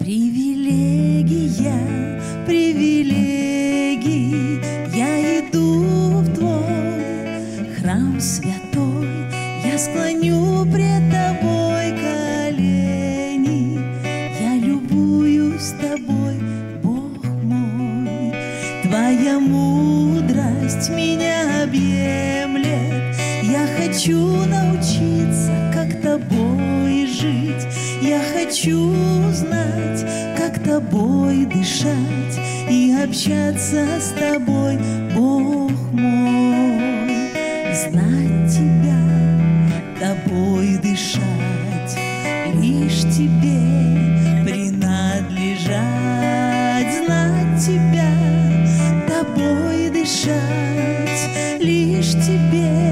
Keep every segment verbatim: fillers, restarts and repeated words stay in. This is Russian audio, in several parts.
Привилегия, привилегии, я иду в твой храм святой, я склоню пред тобой колени, я любуюсь тобой, Бог мой. Твоя мудрость меня объемлет, я хочу научиться, как тобой жить, я хочу знать, как тобой дышать и общаться с тобой, Бог мой. Знать тебя, тобой дышать, лишь тебе принадлежать. Знать тебя, тобой дышать, лишь тебе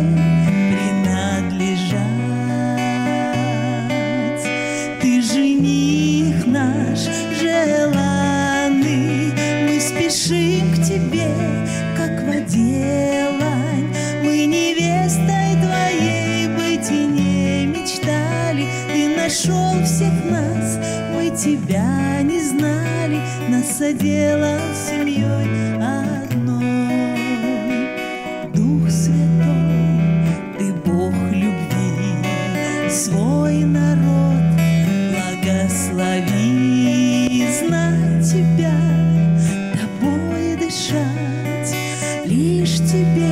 принадлежать. Ты жених наш желанный, мы спешим к тебе, как в воде лань. Мы невестой твоей быть и не мечтали, ты нашел всех нас, мы тебя не знали, нас соделал семьей одной. Дух Святой, ты Бог любви, свой народ благослови. Знать тебя, тобой дышать, лишь тебе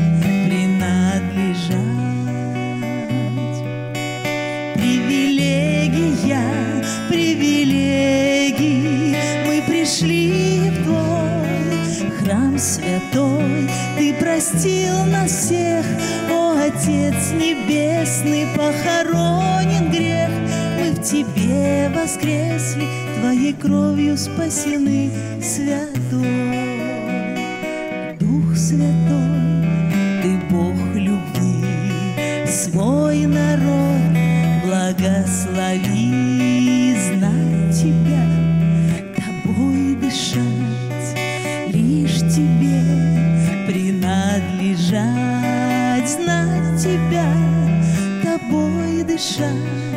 принадлежать. Привилегия, привилегии, мы пришли в твой храм святой. Ты простил нас всех, о Отец Небесный, похоронен грех. Мы в тебе воскресли, твоей кровью спасены, святой. Дух Святой, ты Бог любви, свой народ благослови. Знать тебя, тобой дышать, лишь тебе принадлежать. Знать тебя, тобой дышать,